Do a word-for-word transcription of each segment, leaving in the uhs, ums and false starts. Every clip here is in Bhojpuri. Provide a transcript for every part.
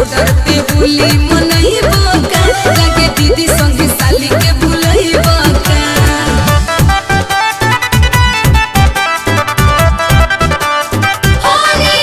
बॉर्डर पे होली मनइबो का लगे दीदी संगे साली के भुलइबो का होली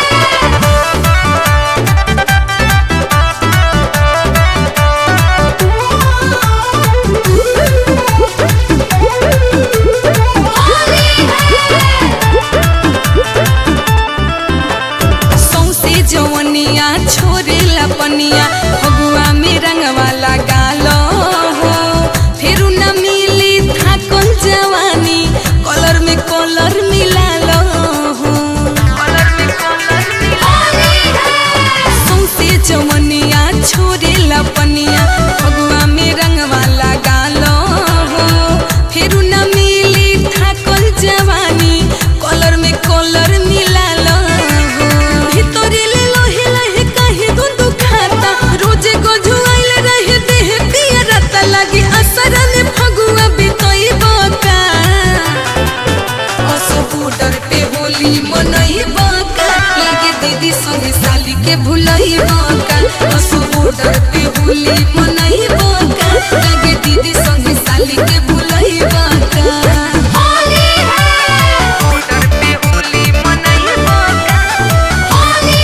जवनिया छोरेला पनिया फगुआ में रंगवा लगालो हो फिर न मिली थाकल जवानी कलर में कलर मिलालो हो कलर में कलर मिलालो सौसे जवनिया छोरेला पनिया फगुआ में रंगवा लगालो हो फिर न मिली थाकल जवानी कलर में कलर मिलालो दीदी संगे साली के भुलइबो का असु बॉर्डर पे होली मनइबो का लगे दीदी संगे साली के भुलइबो का होली है बॉर्डर पे होली मनइबो का होली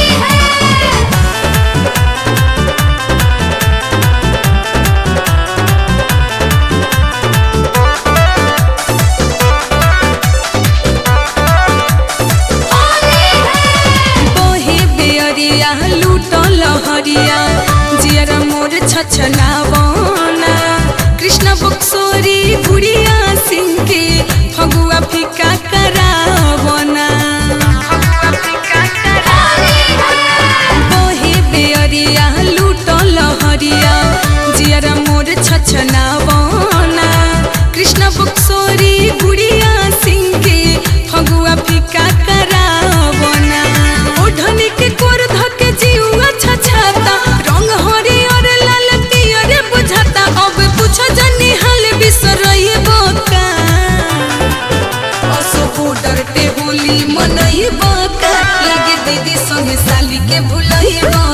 लूटो लहरिया जियरा मोर छछलावना कृष्ण बक्सोरी गुड़िया सिंह के फगुआ फिका करावना बोहे बेअरिया लूटो लहरिया जियरा मोर छछलावना कृष्ण बक्सोरी गुड़िया सिंह के फगुआ फिका करावना ओढ़नी के कोर धके जीवा छछाता रंग हरियर लाल पियर बुझाता अब पूछो जनी हाल बिसरइबो का असो बॉर्डर पे होली मनइबो का लगे दीदी संगे साली के भुलइबो